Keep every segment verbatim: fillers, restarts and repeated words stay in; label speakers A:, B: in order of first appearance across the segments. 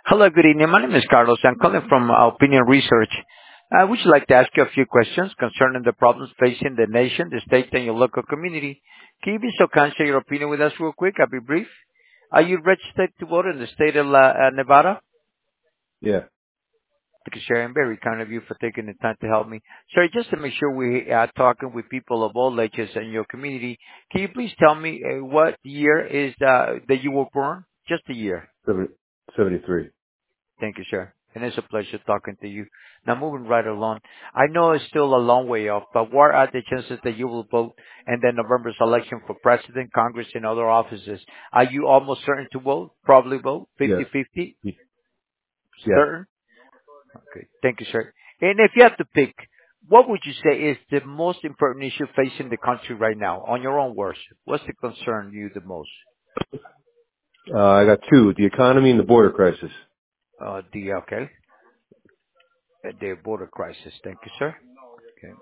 A: Hello, good evening. My name is Carlos. I'm calling from uh, Opinion Research. I would like to ask you a few questions concerning the problems facing the nation, the state, and your local community. Can you be so kind to share your opinion with us real quick? I'll be brief. Are you registered to vote in the state of uh, uh, Nevada?
B: Yeah,
A: Thank you, Sharon. Very kind of you for taking the time to help me. Sorry, just to make sure we are talking with people of all ages in your community, can you please tell me uh, what year is uh, that you were born? Just a year.
B: seventy, seventy-three.
A: Thank you, sir. And it's a pleasure talking to you. Now, moving right along. I know it's still a long way off, but what are the chances that you will vote in the November's election for president, Congress, and other offices? Are you almost certain to vote? Probably vote?
B: Yes.
A: fifty-fifty?
B: Y- Yes.
A: Certain? Okay. Thank you, sir. And if you have to pick, what would you say is the most important issue facing the country right now, on your own words? What's the concern you the most?
B: Uh, I got two, the economy and the border crisis.
A: Uh, the, okay, the border crisis. Thank you, sir. Okay.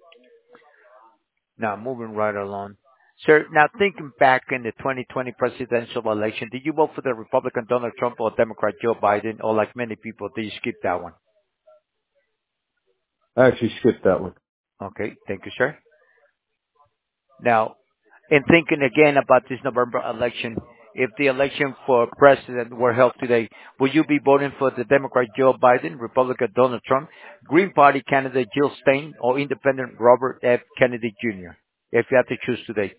A: Now, moving right along. Sir, now thinking back in the twenty twenty presidential election, did you vote for the Republican Donald Trump or Democrat Joe Biden, or like many people, did you skip that one?
B: I actually skipped that one.
A: Okay, thank you, sir. Now, in thinking again about this November election, if the election for president were held today, would you be voting for the Democrat Joe Biden, Republican Donald Trump, Green Party candidate Jill Stein, or Independent Robert F. Kennedy Junior? If you had to choose today,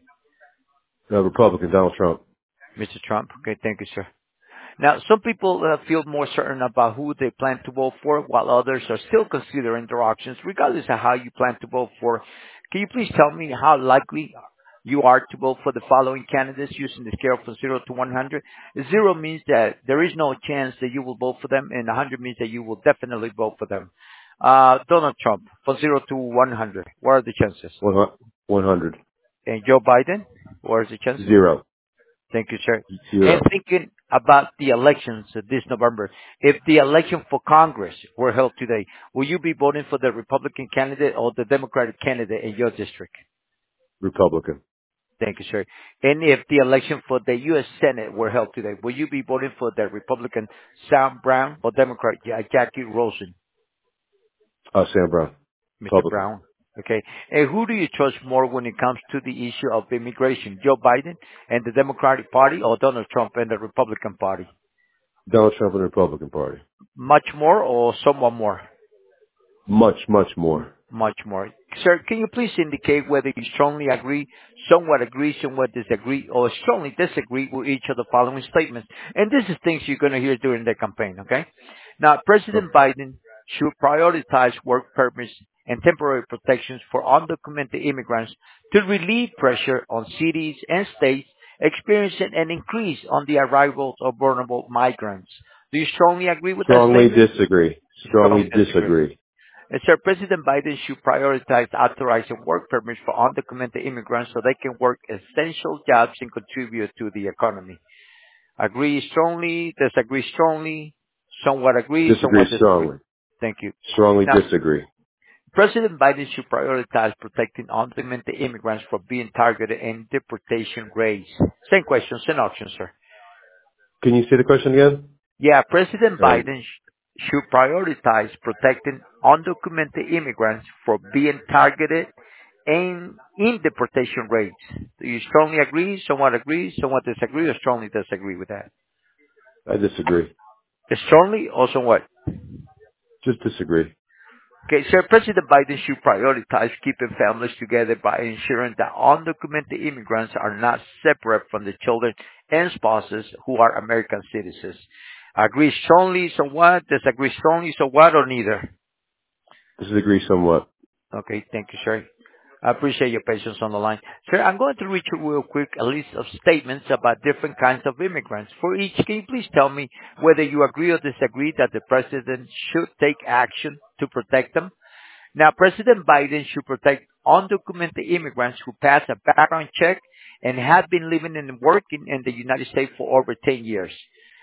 B: Uh, Republican, Donald Trump.
A: Mister Trump. Okay, thank you, sir. Now, some people uh, feel more certain about who they plan to vote for, while others are still considering their options, regardless of how you plan to vote for. Can you please tell me how likely you are to vote for the following candidates using the scale from zero to one hundred? Zero means that there is no chance that you will vote for them, and one hundred means that you will definitely vote for them. Uh, Donald Trump, from zero to one hundred, what are the chances?
B: One hu- one hundred.
A: And Joe Biden, what are the chances?
B: Zero.
A: Thank you, sir. And
B: Zero.
A: thinking about the elections uh, this November, if the election for Congress were held today, will you be voting for the Republican candidate or the Democratic candidate in your district?
B: Republican.
A: Thank you, sir. And if the election for the U S. Senate were held today, will you be voting for the Republican Sam Brown or Democrat Ja- Jackie Rosen?
B: Uh, Sam Brown.
A: Mister
B: Republican.
A: Brown. Okay. And who do you trust more when it comes to the issue of immigration? Joe Biden and the Democratic Party or Donald Trump and the Republican Party?
B: Donald Trump and the Republican Party.
A: Much more or somewhat more?
B: Much, much more.
A: Much more. Sir, can you please indicate whether you strongly agree, somewhat agree, somewhat disagree, or strongly disagree with each of the following statements? And this is things you're going to hear during the campaign, okay? Now,
B: Okay.
A: President Biden should prioritize work permits and temporary protections for undocumented immigrants to relieve pressure on cities and states experiencing an increase on the arrivals of vulnerable migrants. Do you strongly agree with that
B: Strongly
A: statement?
B: disagree.
A: Strongly
B: Strongly
A: disagree.
B: disagree.
A: And Sir, President Biden should prioritize authorizing work permits for undocumented immigrants so they can work essential jobs and contribute to the economy. Agree strongly, disagree strongly, somewhat agree,
B: Disagree
A: somewhat disagree.
B: strongly.
A: Thank you.
B: Strongly
A: Now,
B: disagree.
A: President Biden should prioritize protecting undocumented immigrants from being targeted in deportation raids. Same question, same option, sir.
B: Can you say the question again?
A: Yeah, President
B: Um,
A: Biden sh- should prioritize protecting undocumented immigrants from being targeted in, in deportation rates. Do you strongly agree, somewhat agree, somewhat disagree, or strongly disagree with that?
B: I disagree.
A: Strongly or somewhat?
B: Just disagree.
A: Okay, sir, President Biden should prioritize keeping families together by ensuring that undocumented immigrants are not separate from the children and spouses who are American citizens. Agree strongly, somewhat, disagree strongly, somewhat, or neither?
B: Disagree somewhat.
A: Okay, thank you, sir. I appreciate your patience on the line. Sir, I'm going to read you real quick a list of statements about different kinds of immigrants. For each, can you please tell me whether you agree or disagree that the president should take action to protect them? Now, President Biden should protect undocumented immigrants who pass a background check and have been living and working in the United States for over ten years.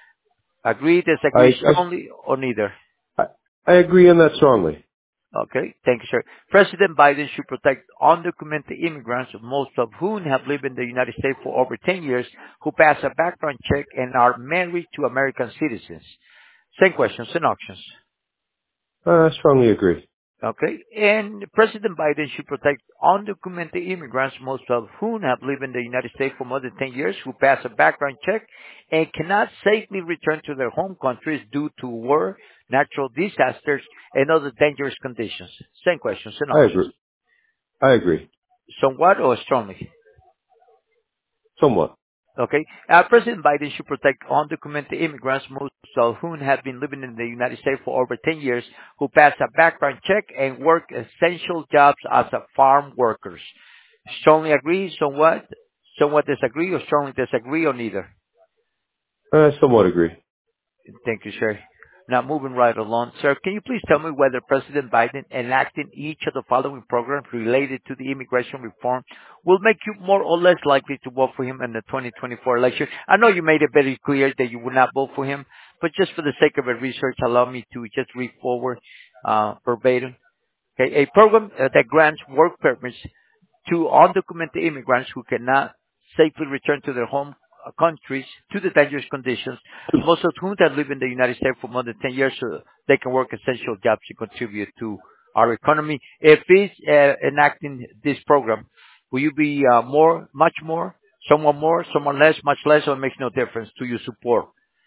A: Agree,
B: I,
A: disagree
B: I,
A: strongly, or neither?
B: I I agree on that strongly.
A: Okay. Thank you, sir. President Biden should protect undocumented immigrants, most of whom have lived in the United States for over ten years, who pass a background check and are married to American citizens. Same questions and options.
B: Uh, I strongly agree.
A: Okay. And President Biden should protect undocumented immigrants, most of whom have lived in the United States for more than ten years, who pass a background check and cannot safely return to their home countries due to war, natural disasters, and other dangerous conditions. Same questions and
B: I
A: options.
B: agree. I agree.
A: Somewhat or strongly?
B: Somewhat.
A: Okay. Uh, President Biden should protect undocumented immigrants, most of whom have been living in the United States for over ten years, who pass a background check and work essential jobs as a farm workers. Strongly agree, somewhat, somewhat disagree, or strongly disagree, or neither?
B: I somewhat agree.
A: Thank you, sir. Now, moving right along. Sir, can you please tell me whether President Biden enacting each of the following programs related to the immigration reform will make you more or less likely to vote for him in the twenty twenty-four election? I know you made it very clear that you would not vote for him, but just for the sake of a research, allow me to just read forward uh, verbatim. Okay, a program uh, that grants work permits to undocumented immigrants who cannot safely return to their home uh, countries to the dangerous conditions, most of whom have lived in the United States for more than ten years so they can work essential jobs to contribute to our economy. If he's uh, enacting this program, will you be uh, more, much more, someone more, someone less, much less, or it makes no difference to your support?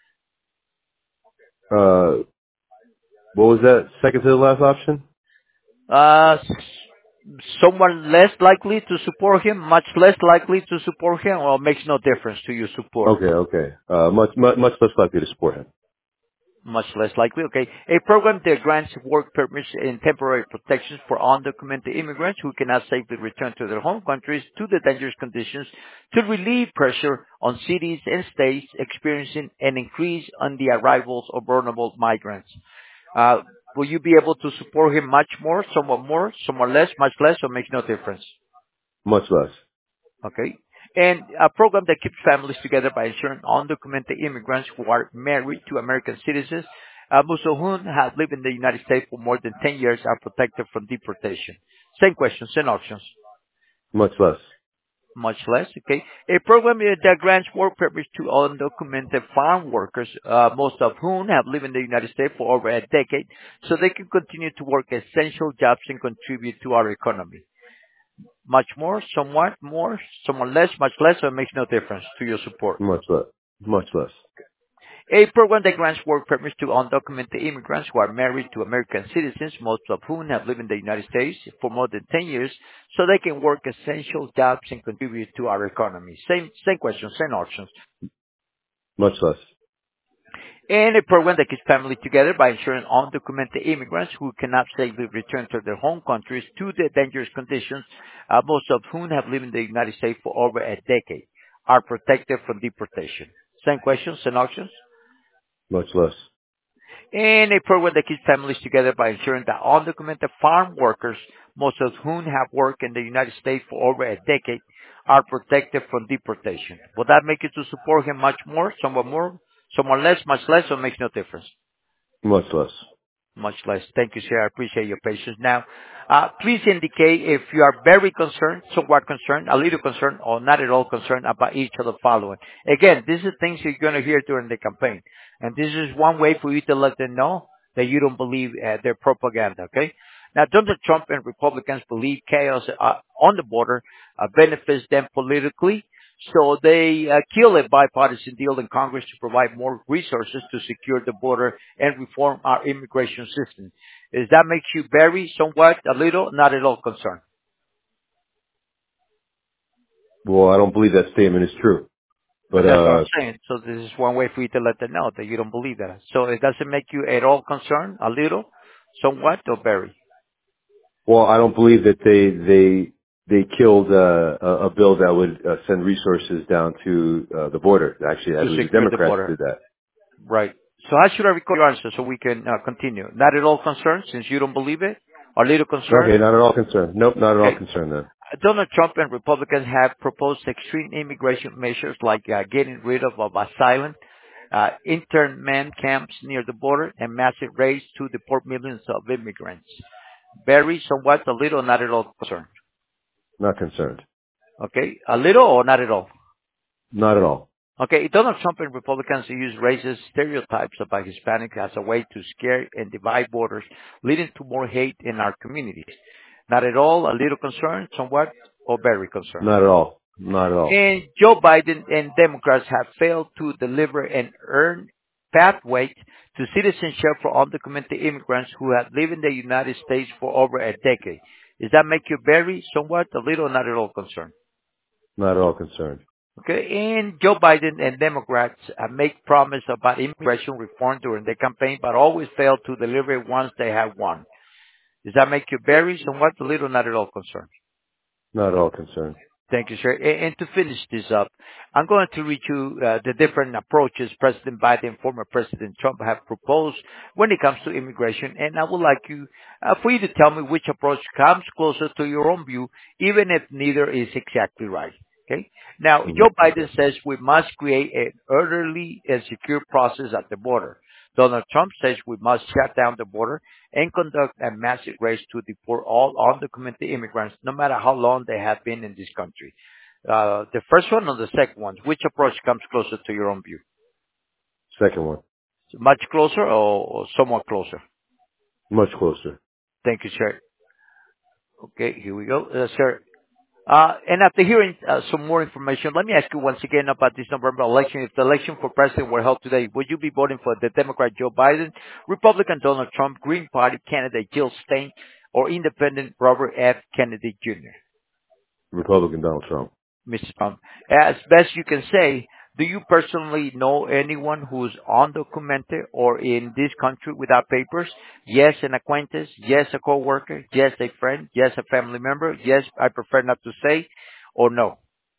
B: Uh, what was that second to the last option?
A: Uh, s- someone less likely to support him, much less likely to support him, or makes no difference to your support?
B: Okay, okay. Uh, much, much, much less likely to support him.
A: Much less likely, okay. A program that grants work permits and temporary protections for undocumented immigrants who cannot safely return to their home countries to the dangerous conditions to relieve pressure on cities and states experiencing an increase on the arrivals of vulnerable migrants. Uh, will you be able to support him much more, somewhat more, somewhat less, much less, or makes no difference?
B: Much less.
A: Okay. And a program that keeps families together by ensuring undocumented immigrants who are married to American citizens, uh, most of whom have lived in the United States for more than ten years, are protected from deportation. Same questions, same options.
B: Much less.
A: Much less, okay. A program uh, that grants work permits to undocumented farm workers, uh, most of whom have lived in the United States for over a decade, so they can continue to work essential jobs and contribute to our economy. Much more, somewhat more, somewhat less, much less, so it makes no difference to your support.
B: Much less. Much less.
A: A program that grants work permits to undocumented immigrants who are married to American citizens, most of whom have lived in the United States for more than ten years, so they can work essential jobs and contribute to our economy. Same, same question, same options.
B: Much less.
A: And a program that keeps families together by ensuring undocumented immigrants who cannot safely return to their home countries to the dangerous conditions, uh, most of whom have lived in the United States for over a decade, are protected from deportation. Same questions, same options.
B: Much less.
A: And a program that keeps families together by ensuring that undocumented farm workers, most of whom have worked in the United States for over a decade, are protected from deportation. Will that make you to support him much more, somewhat more, somewhat less, much less, or makes no difference?
B: Much less.
A: Much less. Thank you, sir. I appreciate your patience. Now, uh, please indicate if you are very concerned, somewhat concerned, a little concerned, or not at all concerned about each of the following. Again, these are things you're going to hear during the campaign. And this is one way for you to let them know that you don't believe uh, their propaganda, okay? Now, Donald Trump and Republicans believe chaos uh, on the border uh, benefits them politically, so they uh, kill a bipartisan deal in Congress to provide more resources to secure the border and reform our immigration system. Does that make you very, somewhat, a little, not at all concerned?
B: Well, I don't believe that statement is true. But,
A: That's what I'm
B: uh,
A: saying. So this is one way for you to let them know that you don't believe that. So it doesn't make you at all concerned, a little, somewhat, or very,
B: well, I don't believe that they, they, they killed, uh, a, a bill that would uh, send resources down to, uh, the border. Actually, I
A: to
B: believe the
A: secure the
B: Democrats
A: border.
B: did that.
A: Right. So how should I record your answer so we can uh, continue? Not at all concerned since you don't believe it? A little
B: Okay,
A: concerned?
B: not at all concerned. Nope, not at all
A: Okay.
B: concerned then.
A: Donald Trump and Republicans have proposed extreme immigration measures like uh, getting rid of, of asylum, uh, internment camps near the border, and massive raids to deport millions of immigrants. Very, somewhat, a little, not at all concerned.
B: Not concerned.
A: Okay? A little or not at all?
B: Not at all.
A: Okay, Donald Trump and Republicans use racist stereotypes about Hispanics as a way to scare and divide voters, leading to more hate in our communities. Not at all, a little concerned, somewhat, or very concerned.
B: Not at all. Not at all.
A: And Joe Biden and Democrats have failed to deliver an earned pathway to citizenship for undocumented immigrants who have lived in the United States for over a decade. Does that make you very, somewhat, a little, not at all concerned?
B: Not at all concerned.
A: Okay, and Joe Biden and Democrats uh, make promise about immigration reform during the campaign, but always fail to deliver it once they have won. Does that make you very, somewhat, a little, not at all concerned?
B: Not at all concerned.
A: Thank you, sir. A- And to finish this up, I'm going to read you uh, the different approaches President Biden and former President Trump have proposed when it comes to immigration, and I would like you uh, for you to tell me which approach comes closer to your own view, even if neither is exactly right. Okay? Now,
B: Hmm.
A: Joe Biden says we must create an orderly and secure process at the border. Donald Trump says we must shut down the border and conduct a massive race to deport all undocumented immigrants, no matter how long they have been in this country. Uh, the first one or the second one? Which approach comes closer to your own view?
B: Second one.
A: Much closer or, or somewhat closer?
B: Much closer.
A: Thank you, sir. Okay, here we go. Uh, sir, Uh, and after hearing uh, some more information, let me ask you once again about this November election. If the election for president were held today, would you be voting for the Democrat Joe Biden, Republican Donald Trump, Green Party candidate Jill Stein, or Independent Robert F. Kennedy Junior?
B: Republican Donald Trump.
A: Mister Trump, as best you can say, do you personally know anyone who's undocumented or in this country without papers? Yes, an acquaintance. Yes, a coworker. Yes, a friend. Yes, a family member. Yes, I prefer not to say, or no.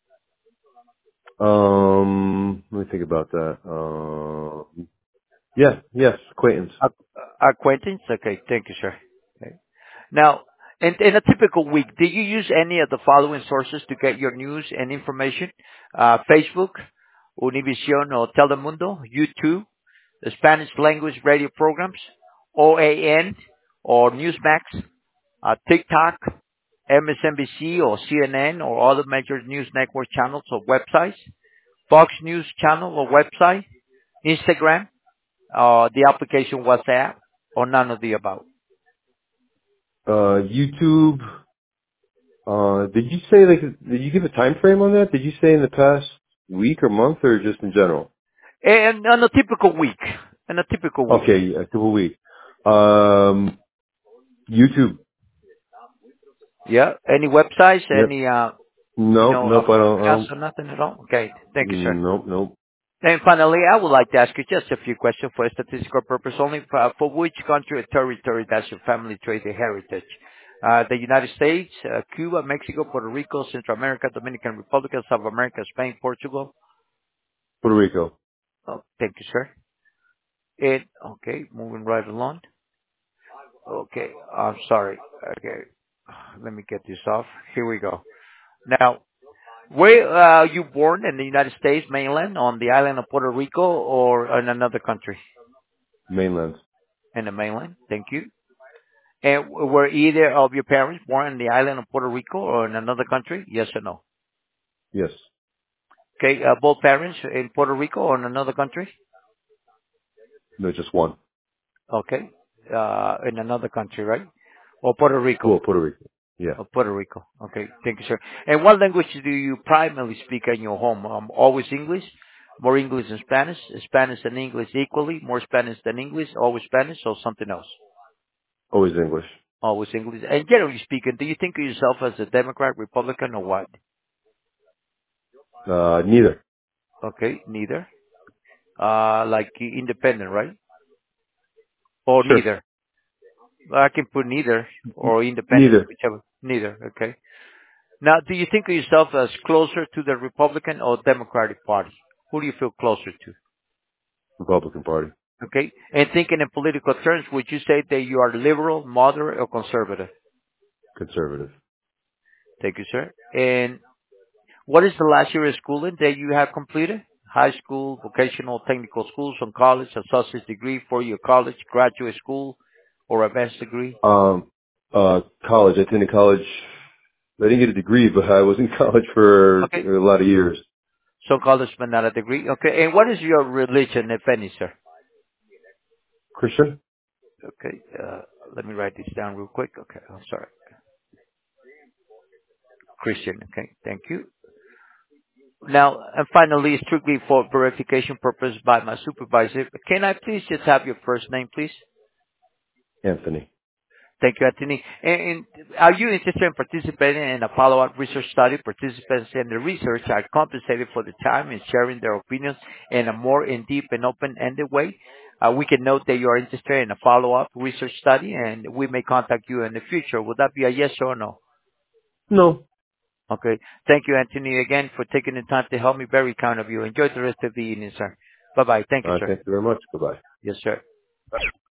B: Um, let me think about that. Um, yeah, yes, acquaintance.
A: Ac- Acquaintance? Okay, thank you, sir. Okay. Now, in, in a typical week, do you use any of the following sources to get your news and information? Uh, Facebook, Univision or Telemundo, YouTube, the Spanish language radio programs, O A N or Newsmax, uh, TikTok, M S N B C or C N N or other major news network channels or websites, Fox News channel or website, Instagram, uh, the application WhatsApp, or none of the above.
B: Uh, YouTube. Uh, did you say like, did you give a time frame on that? Did you say in the past week or month or just in general?
A: And on a typical week, in a typical week,
B: Okay, a couple week. Um, YouTube.
A: yeah. Any websites,
B: Yep.
A: any uh, you
B: Nope,
A: know,
B: nope,
A: uh,
B: I don't, I
A: podcasts
B: don't,
A: or nothing at all? Okay, thank you, sir.
B: nope, nope.
A: And finally, I would like to ask you just a few questions for statistical purpose only. For, for which country or territory does your family trade their heritage? Uh, the United States, uh, Cuba, Mexico, Puerto Rico, Central America, Dominican Republic, South America, Spain, Portugal.
B: Puerto Rico.
A: Oh, thank you, sir. And, okay, moving right along. Okay, I'm sorry. Okay, let me get this off. Here we go. Now, where uh, you born in the United States mainland, on the island of Puerto Rico, or in another country?
B: Mainland.
A: In the mainland. Thank you. And were either of your parents born in the island of Puerto Rico or in another country? Yes or no?
B: Yes.
A: Okay, uh, both parents in Puerto Rico or in another country?
B: No, just one.
A: Okay, uh, in another country, right? Or Puerto Rico?
B: Well, Puerto Rico. Yeah.
A: Of Puerto Rico. Okay, thank you, sir. And what language do you primarily speak in your home? Um, always English? More English than Spanish? Spanish and English equally? More Spanish than English? Always Spanish or something else?
B: Always English.
A: Always English. And generally speaking, do you think of yourself as a Democrat, Republican, or what?
B: Uh, neither.
A: Okay, neither. Uh, like independent, right? Or
B: Sure.
A: neither? I can put neither or independent,
B: Neither.
A: whichever. Neither, okay. Now, do you think of yourself as closer to the Republican or Democratic Party? Who do you feel closer to?
B: Republican Party.
A: Okay. And thinking in political terms, would you say that you are liberal, moderate, or conservative?
B: Conservative.
A: Thank you, sir. And what is the last year of schooling that you have completed? High school, vocational, technical school, some college, associate's degree, four-year college, graduate school, or advanced degree?
B: Um, uh, college. I attended college. I didn't get a degree, but I was in college for
A: Okay.
B: a lot of years.
A: So college but not a degree. Okay. And what is your religion, if any, sir?
B: Christian?
A: Okay. Uh, let me write this down real quick. Okay. I'm sorry. Christian. Okay. Thank you. Now, and finally, strictly for verification purpose by my supervisor, can I please just have your first name, please?
B: Anthony.
A: Thank you, Anthony. And, and are you interested in participating in a follow-up research study? Participants in the research are compensated for the time and sharing their opinions in a more in-deep and open-ended way. Uh, we can note that you are interested in a follow-up research study, and we may contact you in the future. Would that be a yes or no?
B: No.
A: Okay. Thank you, Anthony, again for taking the time to help me. Very kind of you. Enjoy the rest of the evening, sir. Bye-bye. Thank you,
B: Uh,
A: sir.
B: thank you very much. Bye-bye.
A: Yes, sir.